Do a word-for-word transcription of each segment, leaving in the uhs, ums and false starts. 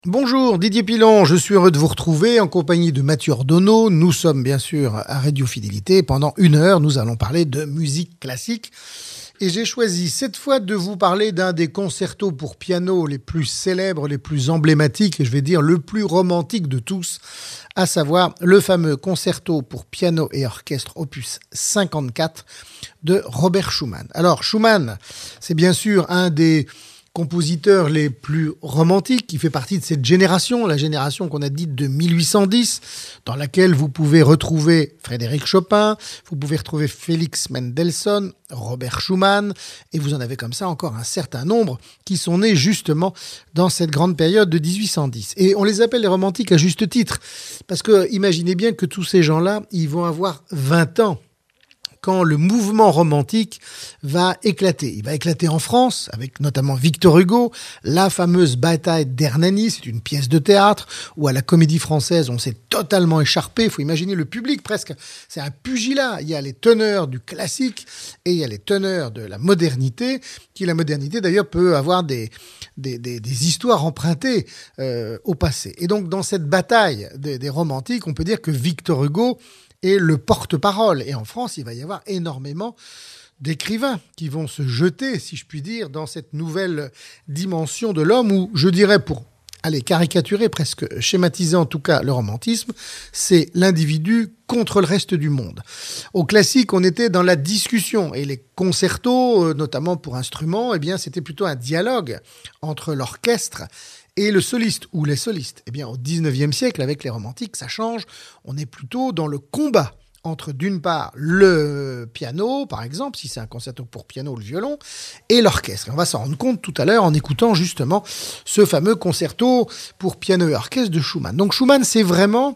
Bonjour, Didier Pilon, je suis heureux de vous retrouver en compagnie de Mathieu Ordonneau. Nous sommes bien sûr à Radio Fidélité. Pendant une heure, nous allons parler de musique classique. Et j'ai choisi cette fois de vous parler d'un des concertos pour piano les plus célèbres, les plus emblématiques, et je vais dire le plus romantique de tous, à savoir le fameux concerto pour piano et orchestre opus cinquante-quatre de Robert Schumann. Alors Schumann, c'est bien sûr un des compositeur les plus romantiques, qui fait partie de cette génération, la génération qu'on a dite de mille huit cent dix, dans laquelle vous pouvez retrouver Frédéric Chopin, vous pouvez retrouver Félix Mendelssohn, Robert Schumann, et vous en avez comme ça encore un certain nombre qui sont nés justement dans cette grande période de dix-huit cent dix. Et on les appelle les romantiques à juste titre, parce que imaginez bien que tous ces gens-là, ils vont avoir vingt ans quand le mouvement romantique va éclater. Il va éclater en France, avec notamment Victor Hugo, la fameuse bataille d'Hernani, c'est une pièce de théâtre, où à la Comédie Française, on s'est totalement écharpé. Il faut imaginer le public presque, c'est un pugilat. Il y a les teneurs du classique et il y a les teneurs de la modernité, qui la modernité d'ailleurs peut avoir des, des, des, des histoires empruntées euh, au passé. Et donc dans cette bataille des, des romantiques, on peut dire que Victor Hugo et le porte-parole. Et en France, il va y avoir énormément d'écrivains qui vont se jeter, si je puis dire, dans cette nouvelle dimension de l'homme où, je dirais, pour aller caricaturer, presque schématiser en tout cas le romantisme, c'est l'individu contre le reste du monde. Au classique, on était dans la discussion et les concertos, notamment pour instruments, eh bien, c'était plutôt un dialogue entre l'orchestre et le soliste, ou les solistes. Eh bien, au dix-neuvième siècle, avec les romantiques, ça change. On est plutôt dans le combat entre, d'une part, le piano, par exemple, si c'est un concerto pour piano ou le violon, et l'orchestre. Et on va s'en rendre compte tout à l'heure en écoutant justement ce fameux concerto pour piano et orchestre de Schumann. Donc Schumann, c'est vraiment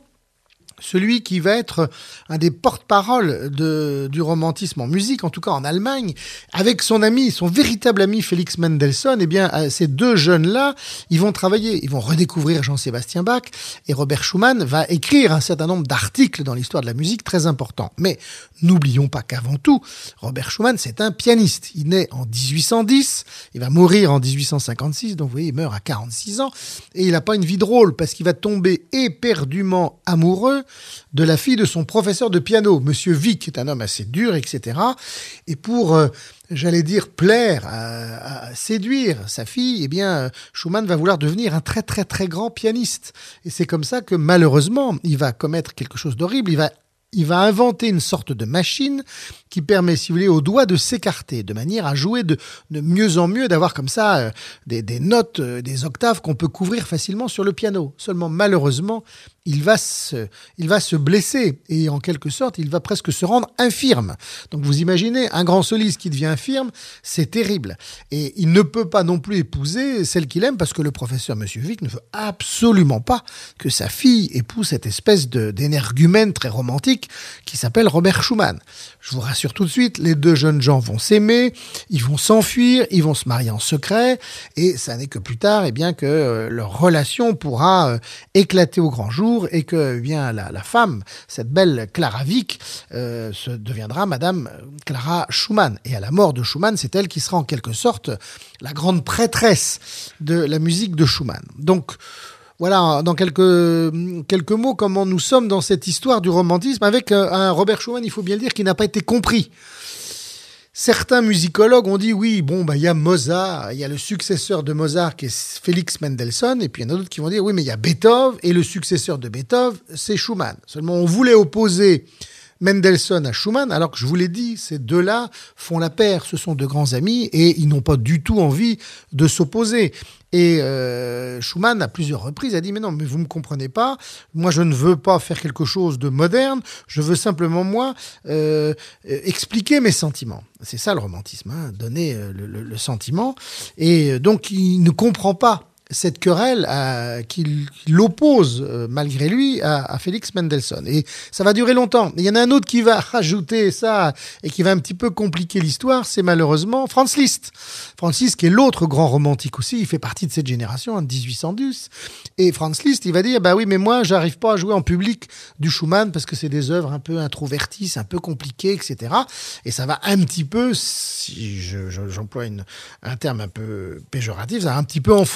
celui qui va être un des porte-paroles de, du romantisme en musique, en tout cas en Allemagne, avec son ami, son véritable ami Félix Mendelssohn. Eh bien, ces deux jeunes-là, ils vont travailler, ils vont redécouvrir Jean-Sébastien Bach, et Robert Schumann va écrire un certain nombre d'articles dans l'histoire de la musique très importants. Mais n'oublions pas qu'avant tout, Robert Schumann, c'est un pianiste. Il naît en dix-huit cent dix, il va mourir en dix-huit cent cinquante-six, donc vous voyez, il meurt à quarante-six ans, et il n'a pas une vie drôle, parce qu'il va tomber éperdument amoureux de la fille de son professeur de piano, Monsieur Wieck, qui est un homme assez dur, et cetera. Et pour, euh, j'allais dire, plaire, à, à séduire sa fille, eh bien, Schumann va vouloir devenir un très très très grand pianiste. Et c'est comme ça que, malheureusement, il va commettre quelque chose d'horrible. Il va Il va inventer une sorte de machine qui permet, si vous voulez, aux doigts de s'écarter, de manière à jouer de, de mieux en mieux, d'avoir comme ça euh, des, des notes, euh, des octaves qu'on peut couvrir facilement sur le piano. Seulement, malheureusement, il va se, il va se blesser et en quelque sorte, il va presque se rendre infirme. Donc vous imaginez, un grand soliste qui devient infirme, c'est terrible. Et il ne peut pas non plus épouser celle qu'il aime parce que le professeur Monsieur Wieck ne veut absolument pas que sa fille épouse cette espèce de, d'énergumène très romantique qui s'appelle Robert Schumann. Je vous rassure tout de suite, les deux jeunes gens vont s'aimer, ils vont s'enfuir, ils vont se marier en secret et ça n'est que plus tard eh bien, que euh, leur relation pourra euh, éclater au grand jour et que eh bien, la, la femme, cette belle Clara Wieck, euh, se deviendra Madame Clara Schumann. Et à la mort de Schumann, c'est elle qui sera en quelque sorte la grande prêtresse de la musique de Schumann. Donc, voilà, dans quelques, quelques mots, comment nous sommes dans cette histoire du romantisme avec un, un Robert Schumann, il faut bien le dire, qui n'a pas été compris. Certains musicologues ont dit, oui, bon, bah, il y a Mozart, il y a le successeur de Mozart qui est Félix Mendelssohn, et puis il y en a d'autres qui vont dire, oui, mais il y a Beethoven, et le successeur de Beethoven, c'est Schumann. Seulement, on voulait opposer Mendelssohn à Schumann, alors que je vous l'ai dit, ces deux-là font la paire, ce sont de grands amis, et ils n'ont pas du tout envie de s'opposer. Et euh, Schumann, à plusieurs reprises, a dit « Mais non, mais vous ne me comprenez pas. Moi, je ne veux pas faire quelque chose de moderne. Je veux simplement, moi, euh, expliquer mes sentiments. » C'est ça le romantisme, hein, donner le, le, le sentiment. Et donc, il ne comprend pas cette querelle euh, qui l'oppose, euh, malgré lui, à, à Félix Mendelssohn. Et ça va durer longtemps. Il y en a un autre qui va rajouter ça et qui va un petit peu compliquer l'histoire, c'est malheureusement Franz Liszt. Franz Liszt, qui est l'autre grand romantique aussi, il fait partie de cette génération, en dix-huit cent dix. Et Franz Liszt, il va dire, bah oui, mais moi, j'arrive pas à jouer en public du Schumann parce que c'est des œuvres un peu introverties, c'est un peu compliqué, et cetera. Et ça va un petit peu, si je, je, j'emploie une, un terme un peu péjoratif, ça va un petit peu enfoncer, si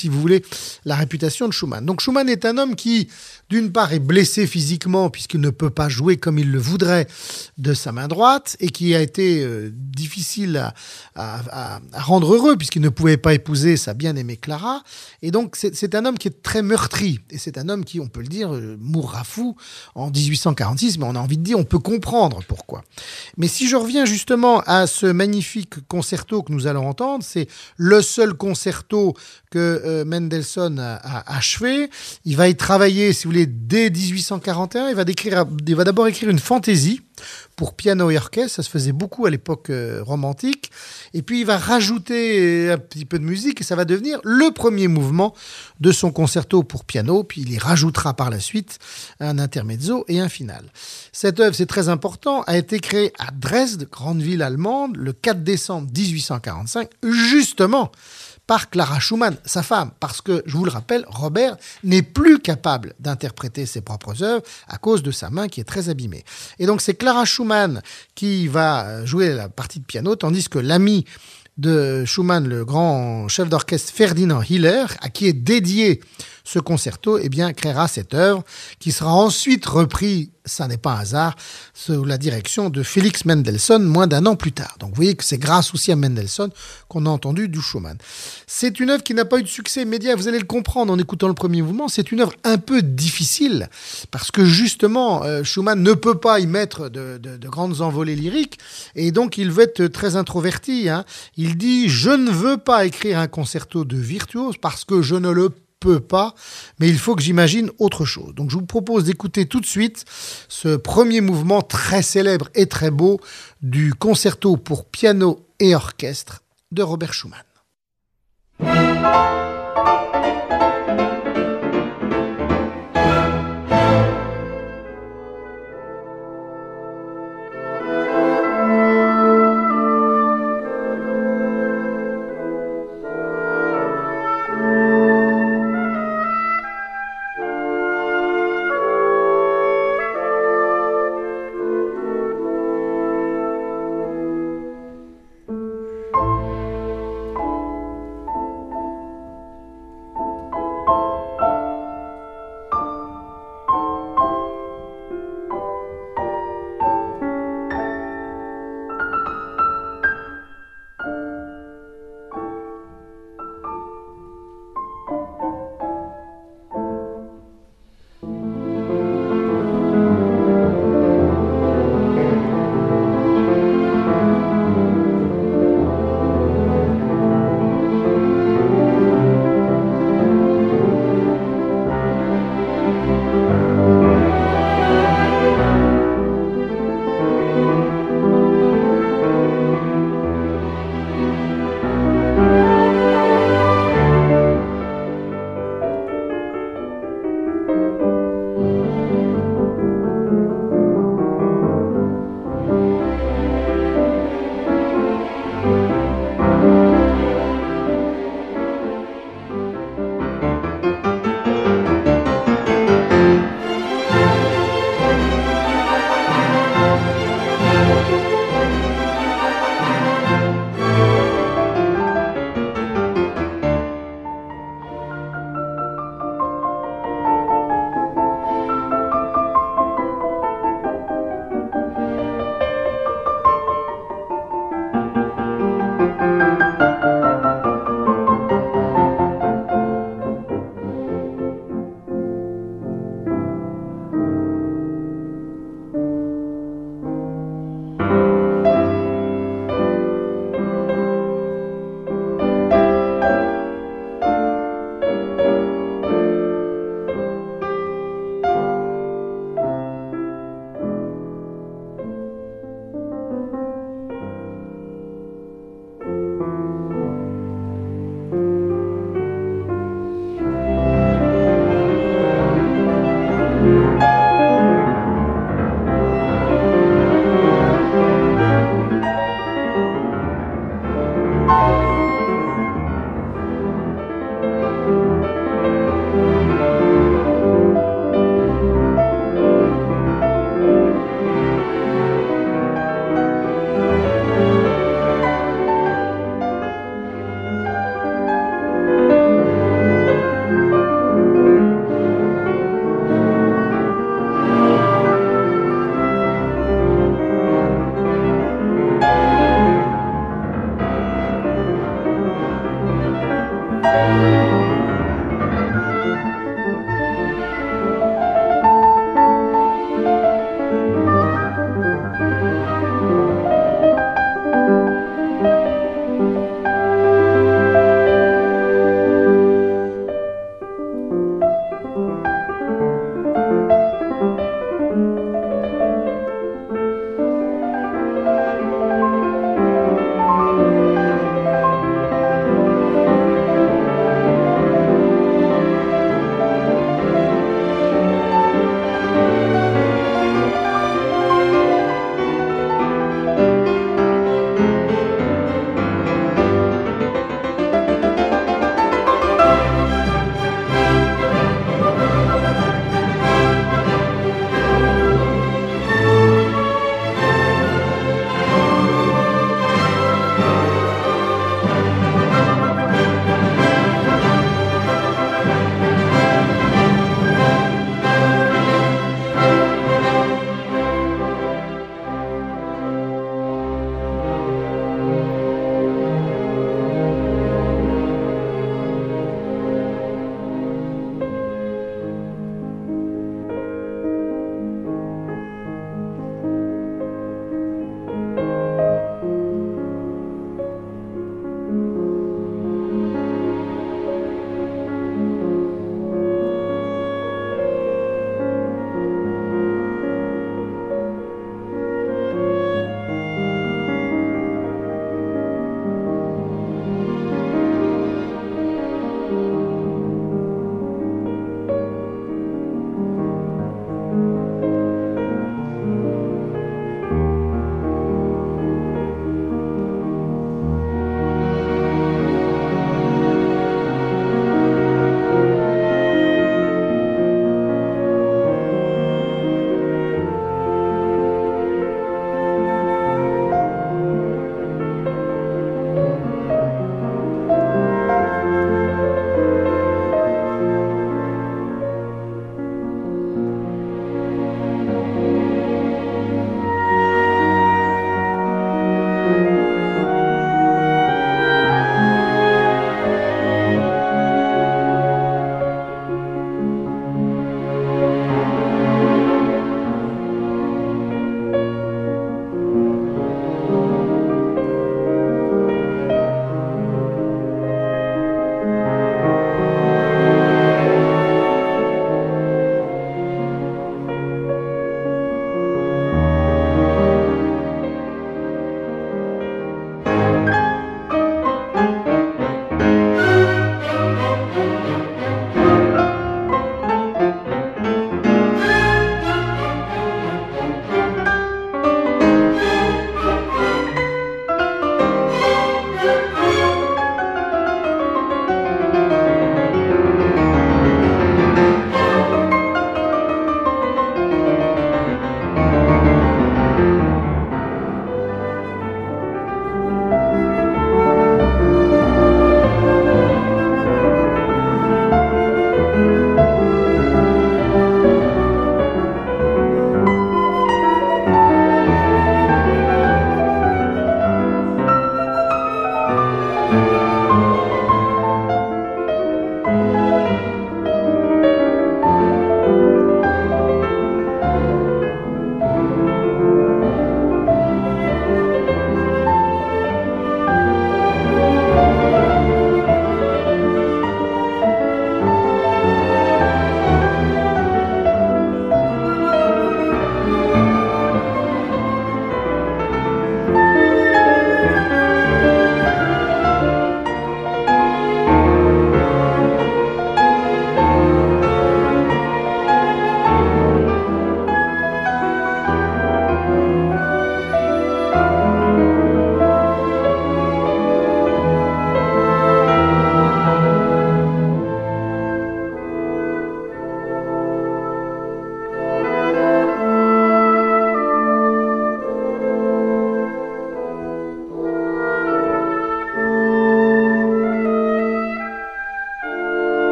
si vous voulez, la réputation de Schumann. Donc Schumann est un homme qui, d'une part, est blessé physiquement puisqu'il ne peut pas jouer comme il le voudrait de sa main droite et qui a été euh, difficile à, à, à, à rendre heureux puisqu'il ne pouvait pas épouser sa bien-aimée Clara. Et donc c'est, c'est un homme qui est très meurtri et c'est un homme qui, on peut le dire, euh, mourra fou en dix-huit cent quarante-six, mais on a envie de dire, on peut comprendre pourquoi. Mais si je reviens justement à ce magnifique concerto que nous allons entendre, c'est le seul concerto que euh, Mendelssohn a, a achevé. Il va y travailler, si vous voulez, dès dix-huit cent quarante et un. Il va, décrire, il va d'abord écrire une fantaisie pour piano et orchestre. Ça se faisait beaucoup à l'époque euh, romantique. Et puis, il va rajouter un petit peu de musique et ça va devenir le premier mouvement de son concerto pour piano. Puis, il y rajoutera par la suite un intermezzo et un final. Cette œuvre, c'est très important, a été créée à Dresde, grande ville allemande, le quatre décembre dix-huit cent quarante-cinq, justement par Clara Schumann, sa femme, parce que, je vous le rappelle, Robert n'est plus capable d'interpréter ses propres œuvres à cause de sa main qui est très abîmée. Et donc c'est Clara Schumann qui va jouer la partie de piano, tandis que l'ami de Schumann, le grand chef d'orchestre Ferdinand Hiller, à qui est dédié ce concerto, eh bien, créera cette œuvre qui sera ensuite reprise, ça n'est pas un hasard, sous la direction de Félix Mendelssohn moins d'un an plus tard. Donc vous voyez que c'est grâce aussi à Mendelssohn qu'on a entendu du Schumann. C'est une œuvre qui n'a pas eu de succès immédiat, vous allez le comprendre en écoutant le premier mouvement, c'est une œuvre un peu difficile parce que justement euh, Schumann ne peut pas y mettre de, de, de grandes envolées lyriques et donc il veut être très introverti. Hein. Il dit « Je ne veux pas écrire un concerto de virtuose parce que je ne le peux pas, mais il faut que j'imagine autre chose. » Donc je vous propose d'écouter tout de suite ce premier mouvement très célèbre et très beau du concerto pour piano et orchestre de Robert Schumann.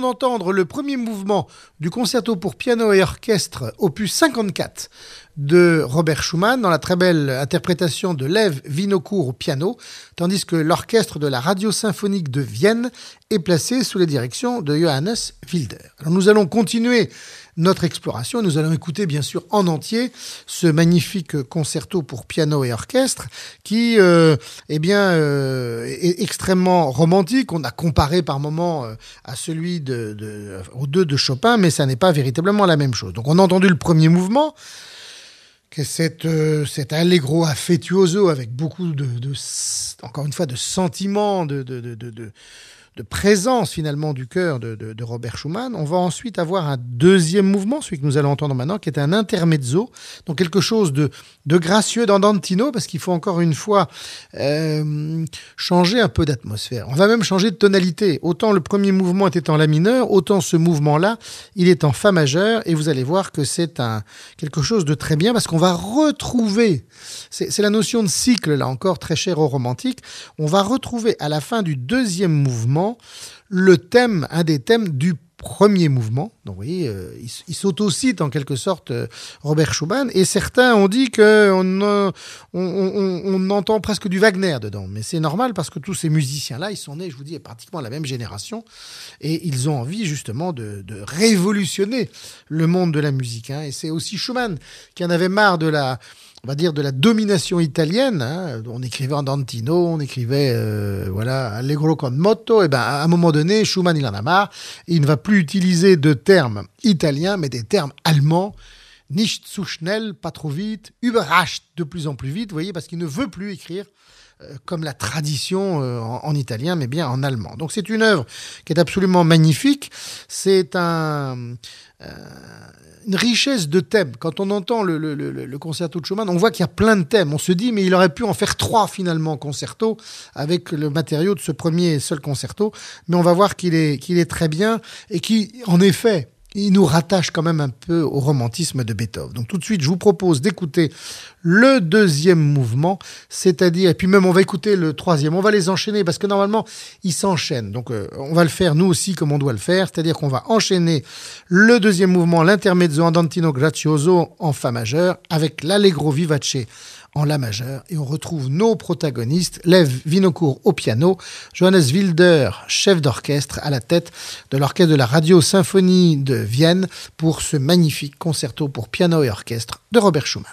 d'entendre le premier mouvement du concerto pour piano et orchestre opus cinquante-quatre de Robert Schumann dans la très belle interprétation de Lev Vinokour au piano, tandis que l'orchestre de la Radio Symphonique de Vienne est placé sous la direction de Johannes Wilder. Alors nous allons continuer notre exploration. Nous allons écouter bien sûr en entier ce magnifique concerto pour piano et orchestre qui euh, eh bien, euh, est extrêmement romantique. On a comparé par moments euh, à celui de, de, aux deux de Chopin, mais ça n'est pas véritablement la même chose. Donc on a entendu le premier mouvement, que cet, euh, cet allegro affettuoso avec beaucoup de, de, encore une fois, de sentiments, de, de, de, de, de de présence finalement du cœur de, de, de Robert Schumann. On va ensuite avoir un deuxième mouvement, celui que nous allons entendre maintenant, qui est un intermezzo, donc quelque chose de, de gracieux d'andantino, parce qu'il faut encore une fois euh, changer un peu d'atmosphère. On va même changer de tonalité. Autant le premier mouvement était en la mineur, autant ce mouvement-là, il est en fa majeur, et vous allez voir que c'est un, quelque chose de très bien, parce qu'on va retrouver, c'est, c'est la notion de cycle, là encore, très chère aux romantiques, on va retrouver à la fin du deuxième mouvement le thème, un des thèmes du premier mouvement. Donc vous voyez, euh, il, il s'autocite en quelque sorte euh, Robert Schumann, et certains ont dit qu'on on, on, on, on entend presque du Wagner dedans, mais c'est normal parce que tous ces musiciens-là, ils sont nés, je vous dis, pratiquement à la même génération, et ils ont envie justement de, de révolutionner le monde de la musique, hein. Et c'est aussi Schumann qui en avait marre de la on va dire de la domination italienne, hein. On écrivait andantino, on écrivait euh, voilà allegro con moto, et ben à un moment donné Schumann il en a marre, il ne va plus utiliser de termes italiens mais des termes allemands, nicht zu schnell, pas trop vite, überrascht, de plus en plus vite, vous voyez, parce qu'il ne veut plus écrire euh, comme la tradition euh, en, en italien mais bien en allemand. Donc c'est une œuvre qui est absolument magnifique, c'est un euh, une richesse de thèmes. Quand on entend le, le, le, le concerto de Schumann, on voit qu'il y a plein de thèmes. On se dit, mais il aurait pu en faire trois finalement concertos avec le matériau de ce premier et seul concerto. Mais on va voir qu'il est, qu'il est très bien et qui, en effet, il nous rattache quand même un peu au romantisme de Beethoven. Donc tout de suite, je vous propose d'écouter le deuxième mouvement, c'est-à-dire, et puis même on va écouter le troisième, on va les enchaîner parce que normalement, ils s'enchaînent. Donc euh, on va le faire nous aussi comme on doit le faire, c'est-à-dire qu'on va enchaîner le deuxième mouvement, l'intermezzo andantino grazioso en fa majeur, avec l'allegro vivace en la majeure, et on retrouve nos protagonistes, Lev Vinokour au piano, Johannes Wilder, chef d'orchestre, à la tête de l'orchestre de la Radio Symphonie de Vienne pour ce magnifique concerto pour piano et orchestre de Robert Schumann.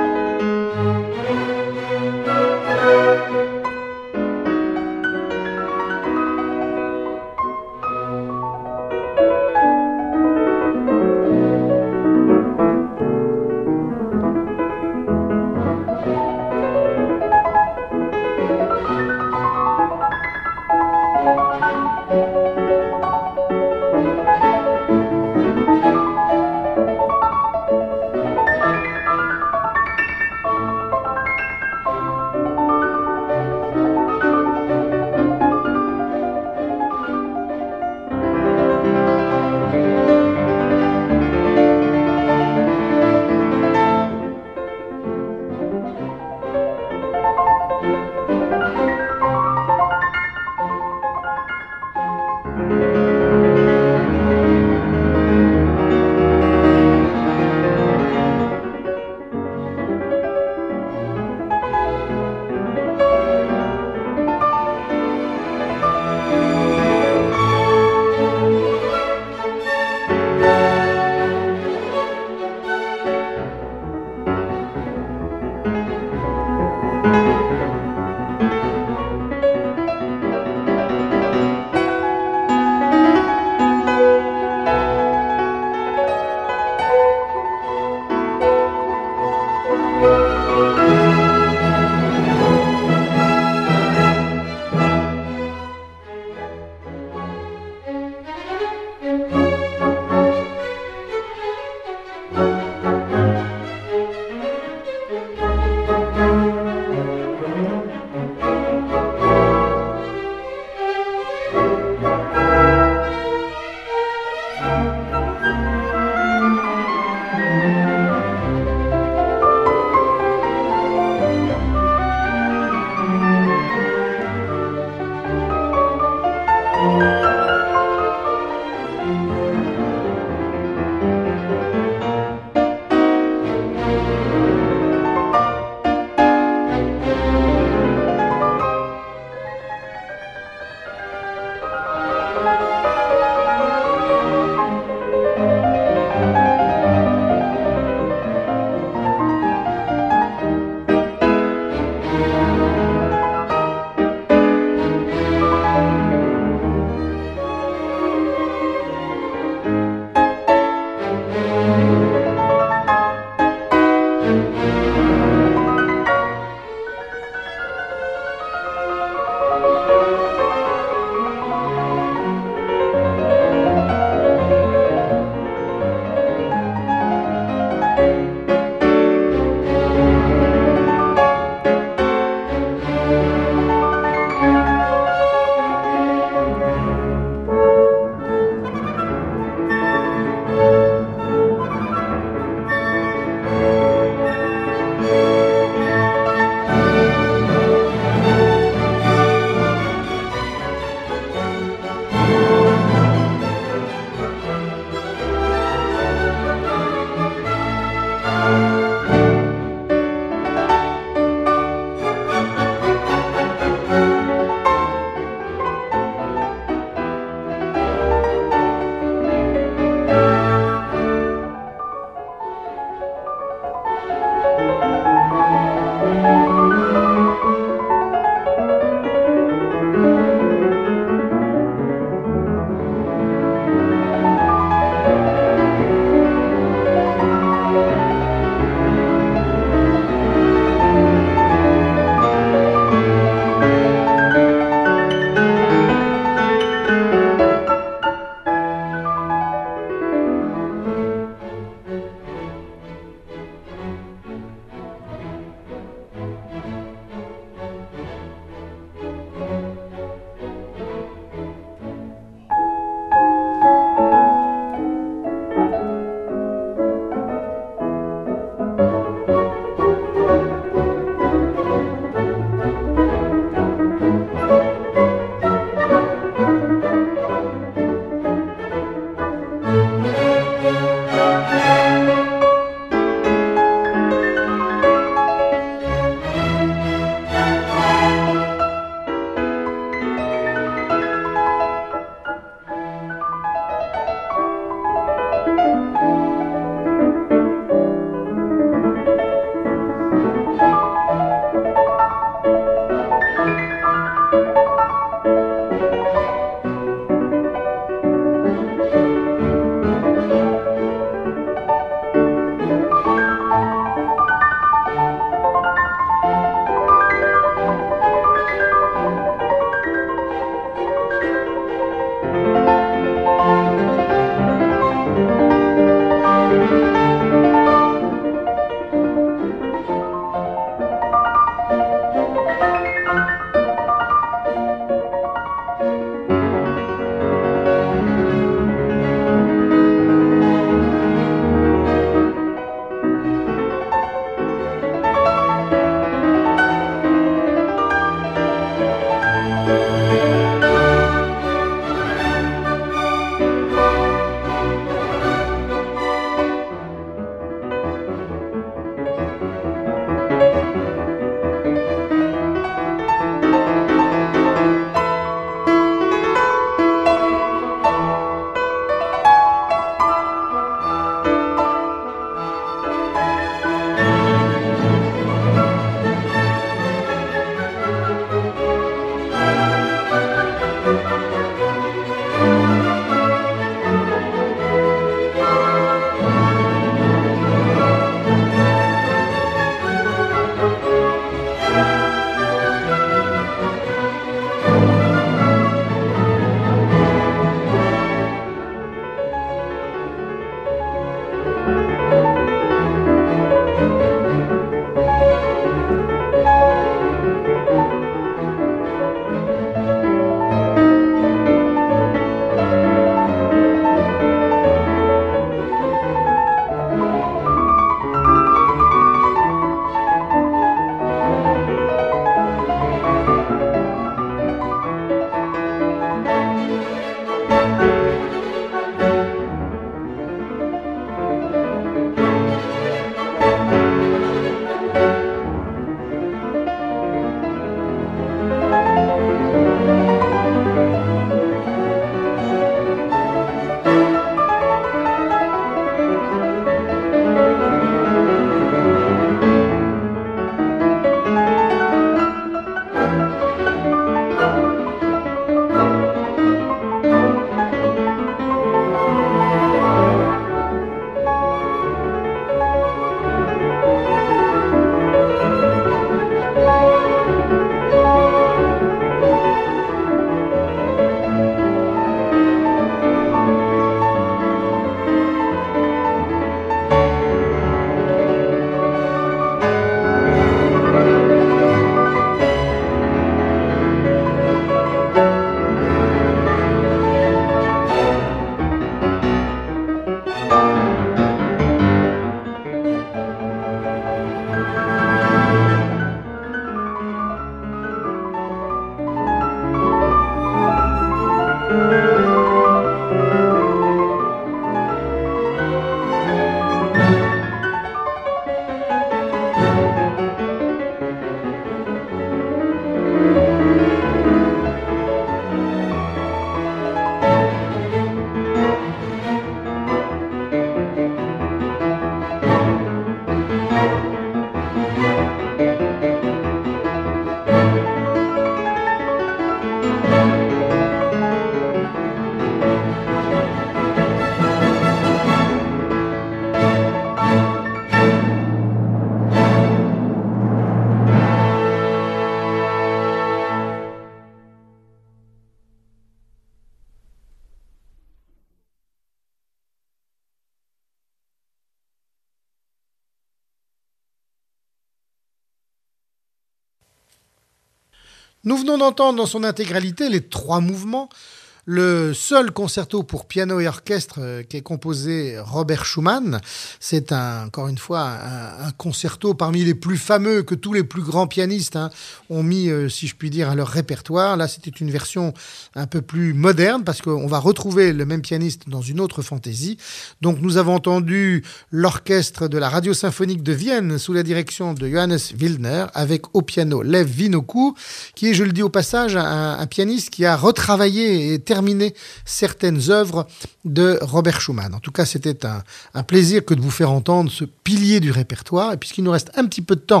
Nous venons d'entendre dans son intégralité les trois mouvements, le seul concerto pour piano et orchestre euh, qui est composé Robert Schumann. C'est un, encore une fois un, un concerto parmi les plus fameux que tous les plus grands pianistes hein, ont mis, euh, si je puis dire, à leur répertoire. Là, c'était une version un peu plus moderne parce qu'on va retrouver le même pianiste dans une autre fantaisie. Donc, nous avons entendu l'orchestre de la Radio Symphonique de Vienne sous la direction de Johannes Wildner avec au piano Lev Vinokour, qui est, je le dis au passage, un, un pianiste qui a retravaillé et terminé terminer certaines œuvres de Robert Schumann. En tout cas, c'était un, un plaisir que de vous faire entendre ce pilier du répertoire. Et puisqu'il nous reste un petit peu de temps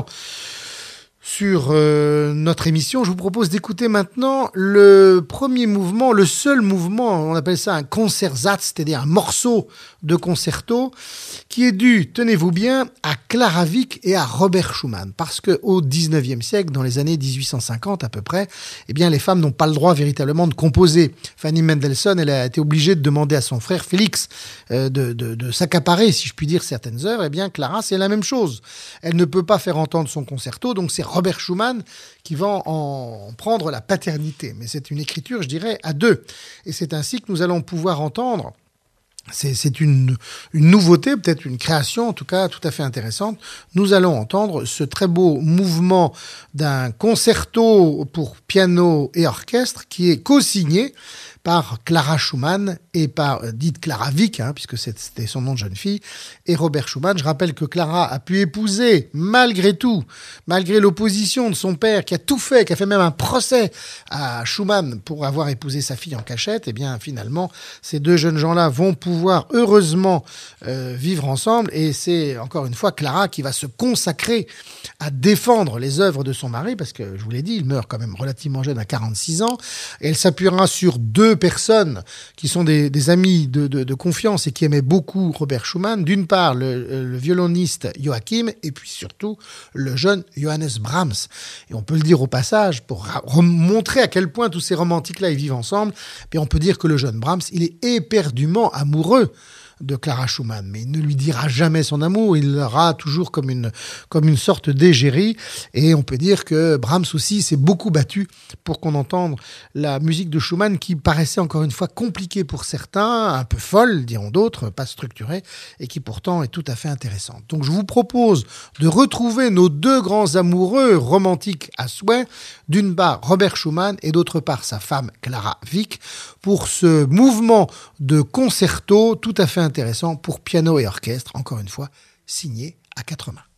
sur euh, notre émission, je vous propose d'écouter maintenant le premier mouvement, le seul mouvement, on appelle ça un Concertsatz, c'est-à-dire un morceau de concerto, qui est dû, tenez-vous bien, à Clara Wieck et à Robert Schumann. Parce qu'au dix-neuvième siècle, dans les années dix-huit cent cinquante à peu près, eh bien, les femmes n'ont pas le droit véritablement de composer. Fanny Mendelssohn, elle a été obligée de demander à son frère Félix euh, de, de, de s'accaparer, si je puis dire, certaines œuvres. Eh bien, Clara, c'est la même chose. Elle ne peut pas faire entendre son concerto, donc c'est Robert Schumann qui va en prendre la paternité. Mais c'est une écriture, je dirais, à deux. Et c'est ainsi que nous allons pouvoir entendre. C'est, c'est une, une nouveauté, peut-être une création, en tout cas tout à fait intéressante. Nous allons entendre ce très beau mouvement d'un concerto pour piano et orchestre qui est co-signé par Clara Schumann et par, euh, dite Clara Wieck, hein, puisque c'était son nom de jeune fille, et Robert Schumann. Je rappelle que Clara a pu épouser, malgré tout, malgré l'opposition de son père, qui a tout fait, qui a fait même un procès à Schumann pour avoir épousé sa fille en cachette, et bien finalement, ces deux jeunes gens-là vont pouvoir heureusement euh, vivre ensemble, et c'est encore une fois Clara qui va se consacrer à défendre les œuvres de son mari, parce que, je vous l'ai dit, il meurt quand même relativement jeune à quarante-six ans, et elle s'appuiera sur deux personnes qui sont des, des amis de, de, de confiance et qui aimaient beaucoup Robert Schumann. D'une part, le, le violoniste Joachim et puis surtout le jeune Johannes Brahms. Et on peut le dire au passage, pour montrer à quel point tous ces romantiques-là ils vivent ensemble, puis on peut dire que le jeune Brahms, il est éperdument amoureux de Clara Schumann, mais il ne lui dira jamais son amour, il l'aura toujours comme une, comme une sorte d'égérie, et on peut dire que Brahms aussi s'est beaucoup battu pour qu'on entende la musique de Schumann qui paraissait encore une fois compliquée pour certains, un peu folle, diront d'autres, pas structurée, et qui pourtant est tout à fait intéressante. Donc je vous propose de retrouver nos deux grands amoureux romantiques à souhait, d'une part Robert Schumann et d'autre part sa femme Clara Wieck, pour ce mouvement de concerto tout à fait intéressant pour piano et orchestre, encore une fois, signé à quatre mains.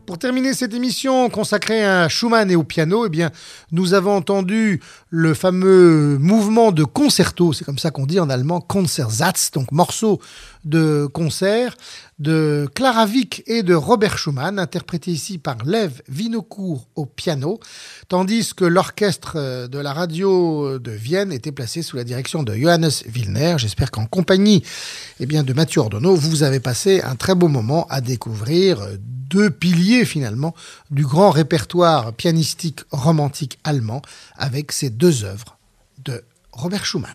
Pour terminer cette émission consacrée à Schumann et au piano, eh bien, nous avons entendu le fameux mouvement de concerto, c'est comme ça qu'on dit en allemand, Konzertsatz, donc morceau de concert de Clara Wieck et de Robert Schumann, interprété ici par Lev Vinokour au piano, tandis que l'orchestre de la radio de Vienne était placé sous la direction de Johannes Wilner. J'espère qu'en compagnie eh bien, de Mathieu Ordonneau, vous avez passé un très beau moment à découvrir deux piliers finalement du grand répertoire pianistique romantique allemand avec ces deux œuvres de Robert Schumann.